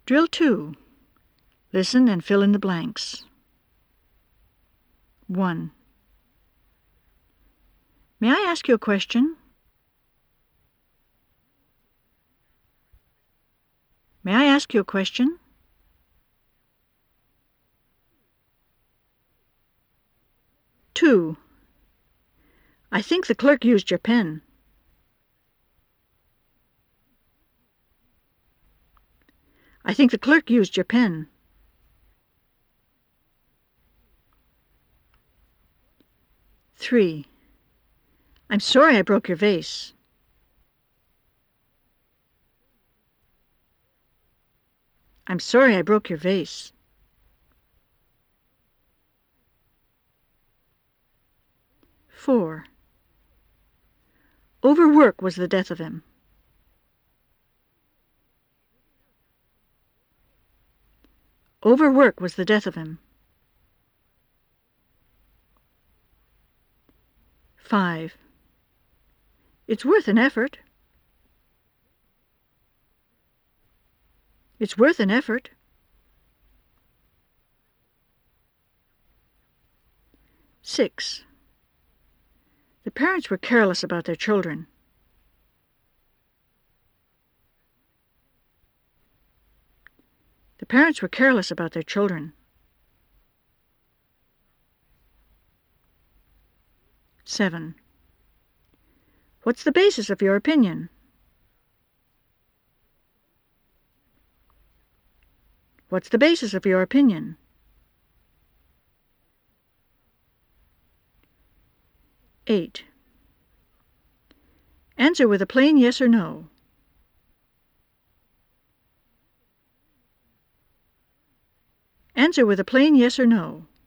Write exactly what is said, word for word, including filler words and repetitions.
Drill two. Listen and fill in the blanks. one. May I ask you a question? May I ask you a question? two. I think the clerk used your pen. I think the clerk used your pen. three. I'm sorry I broke your vase. I'm sorry I broke your vase. four. Overwork was the death of him. Overwork was the death of him. five. It's worth an effort. It's worth an effort. six. The parents were careless about their children. The parents were careless about their children. seven. What's the basis of your opinion? What's the basis of your opinion? eight. Answer with a plain yes or no. Answer with a plain yes or no.